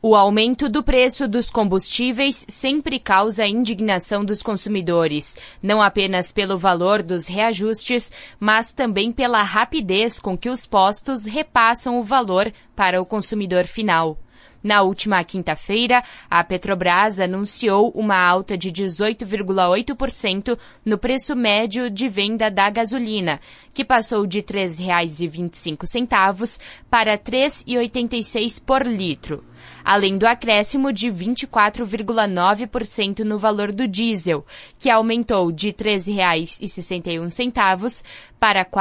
O aumento do preço dos combustíveis sempre causa a indignação dos consumidores, não apenas pelo valor dos reajustes, mas também pela rapidez com que os postos repassam o valor para o consumidor final. Na última quinta-feira, a Petrobras anunciou uma alta de 18,8% no preço médio de venda da gasolina, que passou de R$ 3,25 para R$ 3,86 por litro, além do acréscimo de 24,9% no valor do diesel, que aumentou de R$ 3,61 para R$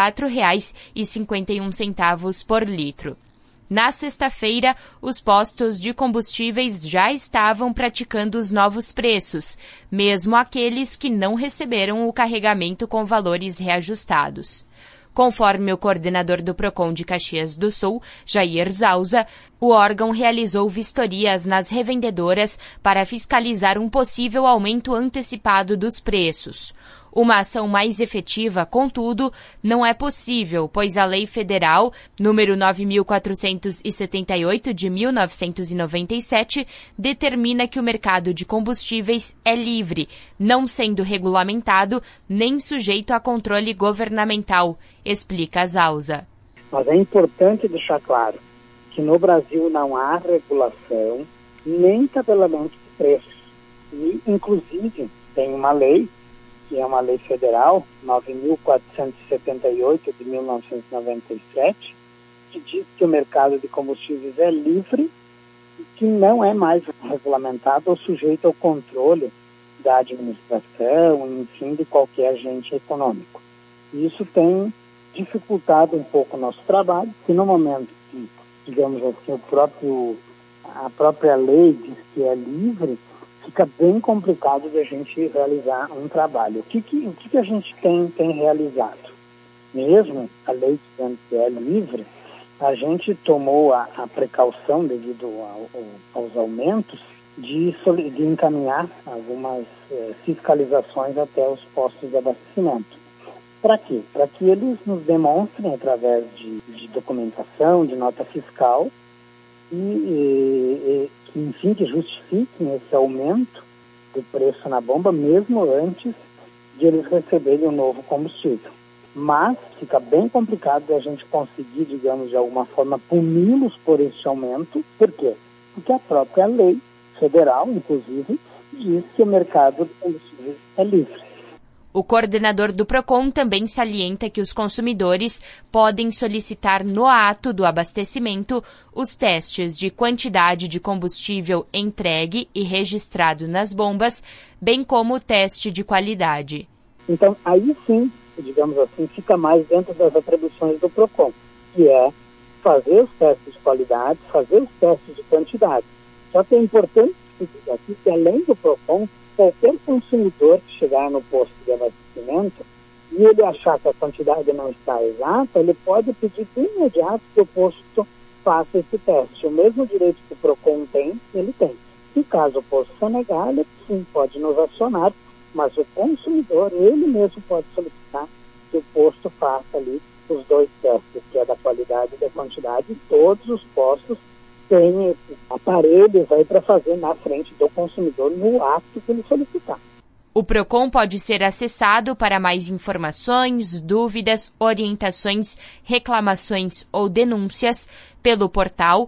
4,51 por litro. Na sexta-feira, os postos de combustíveis já estavam praticando os novos preços, mesmo aqueles que não receberam o carregamento com valores reajustados. Conforme o coordenador do PROCON de Caxias do Sul, Jair Zausa, o órgão realizou vistorias nas revendedoras para fiscalizar um possível aumento antecipado dos preços. Uma ação mais efetiva, contudo, não é possível, pois a Lei Federal número 9.478 de 1997 determina que o mercado de combustíveis é livre, não sendo regulamentado nem sujeito a controle governamental, explica Zausa. Mas é importante deixar claro que no Brasil não há regulação nem tabelamento de preços. E, inclusive, tem uma lei, que é uma lei federal, 9.478 de 1997, que diz que o mercado de combustíveis é livre e que não é mais regulamentado ou sujeito ao controle da administração, enfim, de qualquer agente econômico. E isso tem dificultado um pouco o nosso trabalho, que no momento que, digamos assim, a própria lei diz que é livre, fica bem complicado de a gente realizar um trabalho. O que a gente tem realizado? Mesmo a lei dizendo que é livre, a gente tomou a precaução, devido aos aumentos, de encaminhar algumas fiscalizações até os postos de abastecimento. Para quê? Para que eles nos demonstrem, através de documentação, de nota fiscal, enfim, que justifiquem esse aumento do preço na bomba, mesmo antes de eles receberem o novo combustível. Mas fica bem complicado de a gente conseguir, digamos, de alguma forma, puni-los por esse aumento. Por quê? Porque a própria lei federal, inclusive, diz que o mercado de combustíveis é livre. O coordenador do PROCON também salienta que os consumidores podem solicitar no ato do abastecimento os testes de quantidade de combustível entregue e registrado nas bombas, bem como o teste de qualidade. Então, aí sim, digamos assim, fica mais dentro das atribuições do PROCON, que é fazer os testes de qualidade, fazer os testes de quantidade. Só que é importante dizer aqui que, além do PROCON, qualquer consumidor que chegar no posto de abastecimento e ele achar que a quantidade não está exata, ele pode pedir de imediato que o posto faça esse teste. O mesmo direito que o PROCON tem, ele tem. E caso o posto se negar, ele sim pode nos acionar, mas o consumidor, ele mesmo pode solicitar que o posto faça ali os dois testes, que é da qualidade e da quantidade, e todos os postos tem aparelhos aí para fazer na frente do consumidor no ato que ele solicitar. O PROCON pode ser acessado para mais informações, dúvidas, orientações, reclamações ou denúncias pelo portal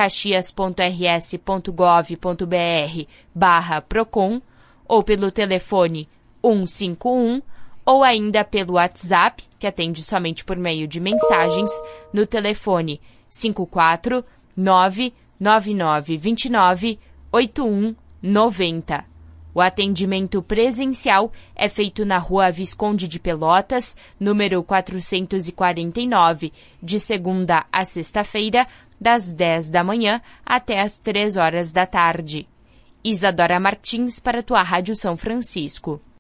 caxias.rs.gov.br/PROCON ou pelo telefone 151 ou ainda pelo WhatsApp, que atende somente por meio de mensagens, no telefone 54999298190. O atendimento presencial é feito na Rua Visconde de Pelotas, número 449, de segunda a sexta-feira, das 10 da manhã até as 3 horas da tarde. Isadora Martins para a tua Rádio São Francisco.